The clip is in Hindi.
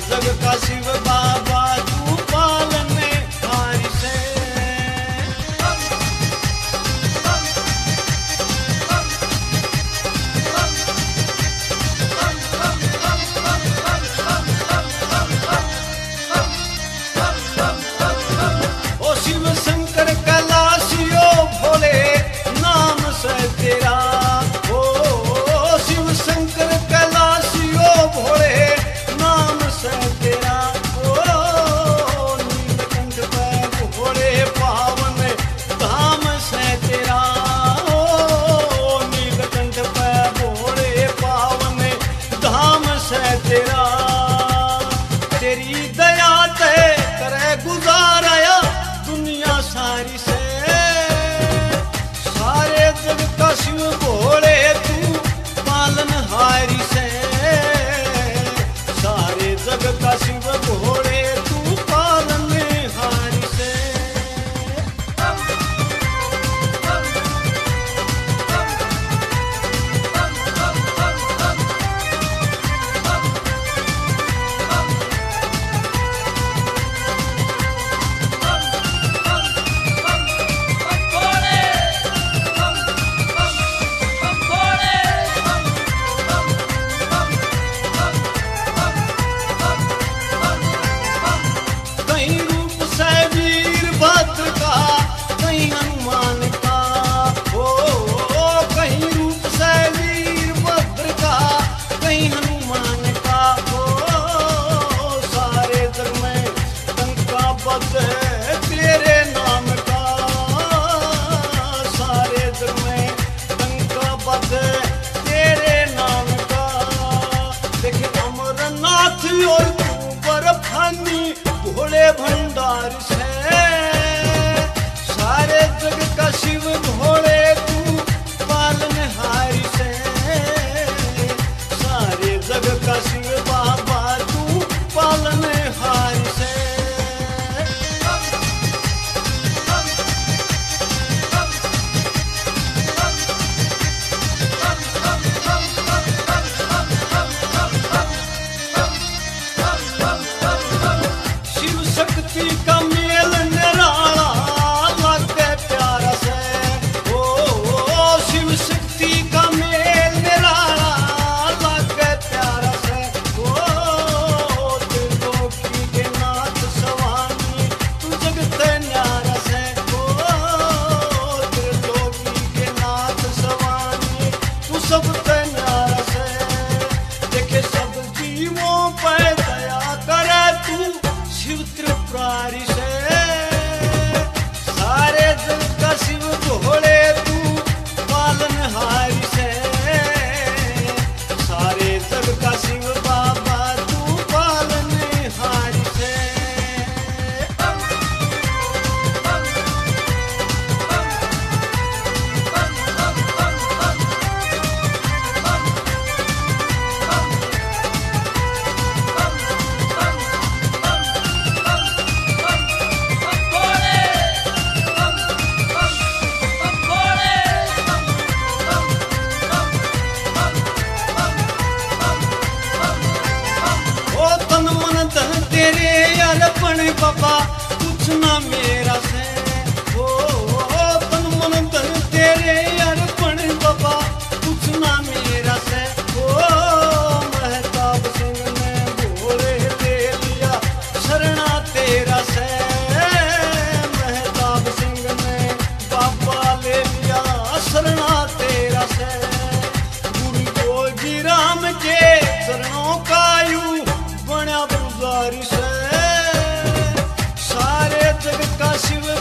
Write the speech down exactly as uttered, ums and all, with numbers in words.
जग का शिव बाबा तू पालने हारी से। ओ शिव शंकर कैलाशियो भोले नाम से तेरा, ओ शिव शंकर कैलाशियो भोले नाम से तेरा, ओ नीलकंठ पे भोले पावन धाम से तेरा, ओ नीलकंठ पे भोले पावन धाम से तेरा। तेरी दया ते करे गुजाराया दुनिया सारी से, सारे जग का शिव भोले तू पालन हारी से, सारे जग का शिव भोले तू पालन हारी से। कहीं रूप से वीरभद्र का, कहीं हनुमान का, ओ, ओ कहीं रूप से वीरभद्र का, कहीं हनुमान का, ओ सारे जग में डंका बज है तेरे नाम का, सारे जग में डंका बज है तेरे नाम का। देखे अमरनाथ और तू बर्फानी भोले भंडार से, सारे जग का शिव भोले तू पालन हारी से, सारे जग का शिव बाबा तू पालन हारी से। शिव शक्ति का मेल निराला लागे प्यारा से, ओ, ओ शिव शक्ति का मेल निराला लागे प्यारा से, ओ त्रिलोकी के नाथ स्वामी तू जगत न्यारा से, ओ त्रिलोकी के नाथ स्वामी तू सब न्यारा से। देखे सब जीवों पे दया करे तू शिव त्रिपुरारी से, सारे जग का शिव भोले तू पालन हारी से, सारे जग का शिव बाबा तू पालन हारी से। ओ तन मन धन तेरे अर्पण बाबा कुछ ना मेरा से, ओ, ओ तन मन धन तेरे अर्पण बाबा कुछ ना मेरा से, ओ महताब सिंह ने भोले ले लिया शरणा तेरा से, महताब सिंह ने बाबा ले लिया शरणा तेरा से। गुरु जोगी राम के चरणों का यूं बना गुजारी से, सारे जग का शिव